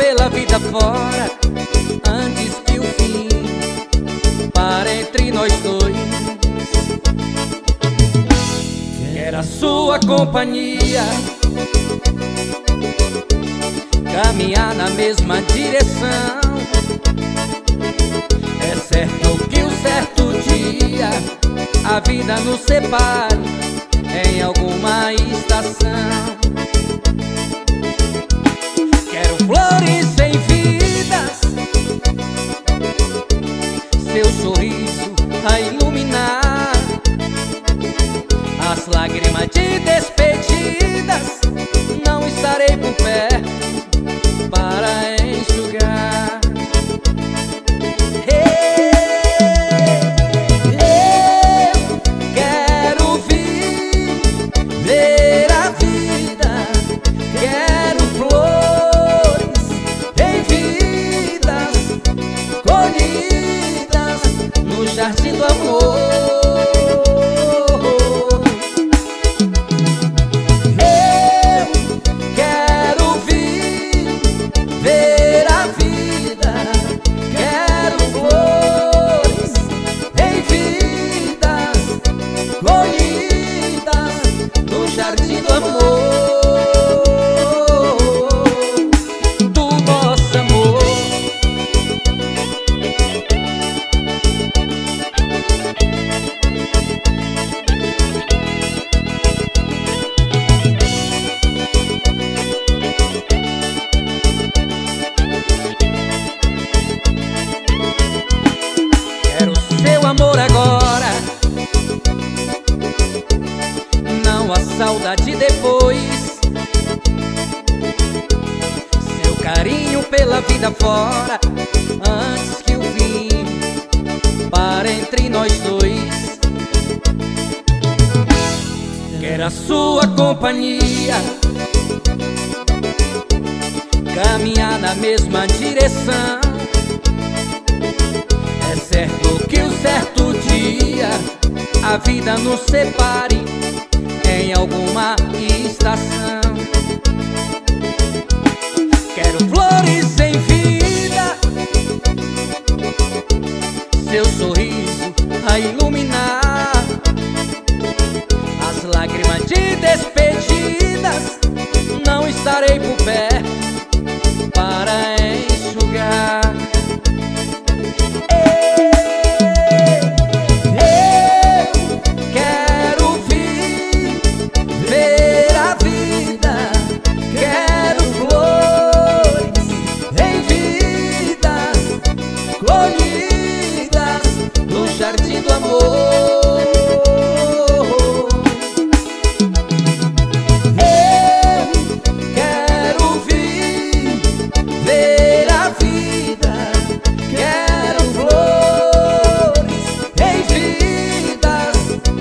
pela vida fora, antes que o fim para entre nós dois. Quero a sua companhia, caminhar na mesma direção. É certo que um certo dia a vida nos separe em alguma estação. Quero flores sem vidas, seu sorriso a iluminar, as lágrimas de despedidas. Não estarei por perto para enxugar. Eu quero viver a vida, quero flores em vidas colhidas no jardim do amor. Amor agora, não há saudade depois. Seu carinho pela vida fora, antes que o fim para entre nós dois. Quero a sua companhia, caminhar na mesma direção. É certo que um certo dia a vida nos separe em alguma estação. Quero flores sem vida, seu sorriso a iluminar, as lágrimas de despedidas. Não estarei por perto para enxugar. Jardim do amor. Eu quero viver a vida, quero flores em vidas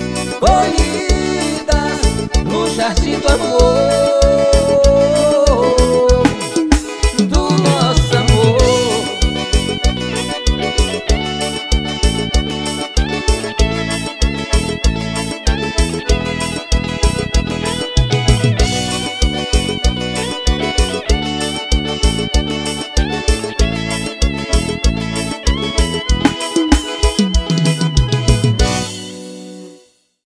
colhidas no jardim do amor. Do nosso amor.